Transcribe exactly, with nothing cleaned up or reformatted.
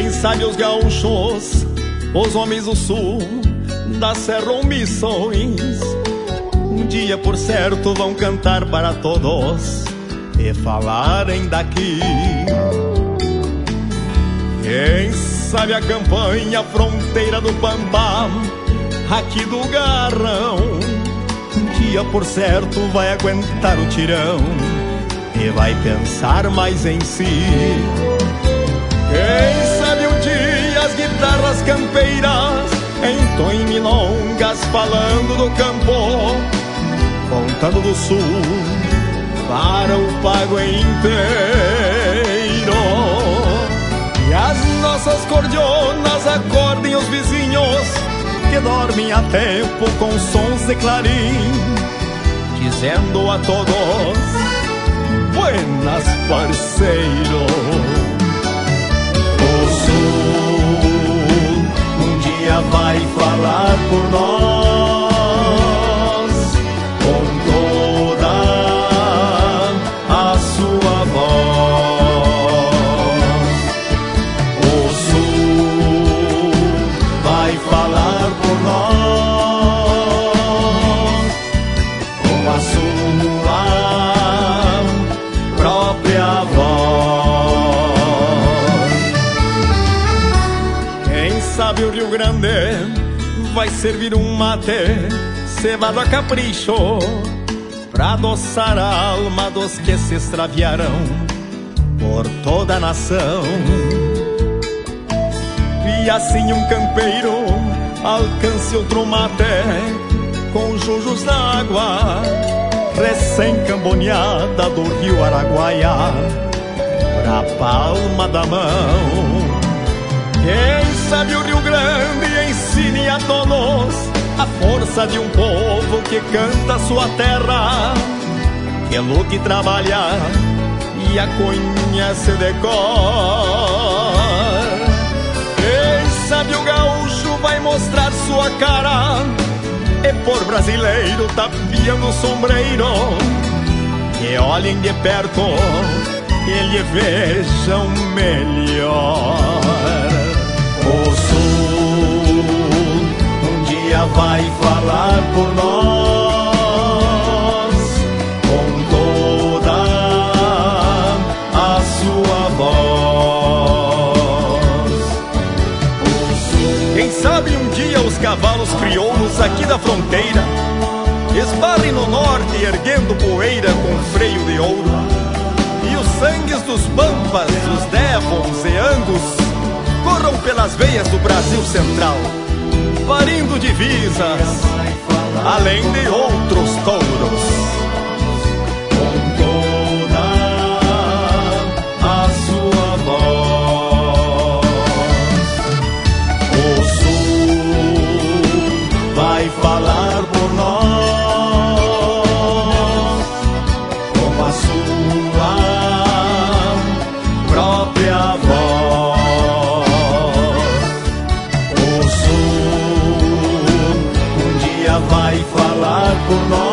Quem sabe os gaúchos, os homens do sul, da serra ou missões, um dia por certo vão cantar para todos e falarem daqui. Quem sabe a campanha, a fronteira do Pampa, aqui do Garrão, um dia por certo vai aguentar o tirão e vai pensar mais em si. Quem sabe um dia as guitarras campeiras entoem milongas falando do campo, contando do sul para o pago inteiro. E as nossas cordionas acordem os vizinhos que dormem a tempo com sons de clarim, dizendo a todos: buenas, parceiro. O sul um dia vai falar por nós com toda a sua voz. O sul vai falar por nós com a sua própria voz. Quem sabe o Rio Grande vai servir um mate cevado a capricho pra adoçar a alma dos que se extraviarão por toda a nação. E assim um campeiro alcance outro mate com jujos na água recém-camboneada do rio Araguaia pra palma da mão. Quem sabe o Rio Grande ensine a todos a força de um povo que canta sua terra, que luta e trabalha e a conhece de cor. Quem sabe o gaúcho vai mostrar sua cara e por brasileiro tapeando o sombreiro, que olhem de perto e lhe vejam melhor. O sul um dia vai falar por nós com toda a sua voz. O sul... Quem sabe um dia os cavalos crioulos aqui da fronteira esbarrem no norte erguendo poeira com freio de ouro, e os sangues dos pampas, os devons e angus corram pelas veias do Brasil central, parindo divisas, além de outros touros. Com toda a sua voz, o sul vai falar por nós com a sua própria voz. Vai falar por nós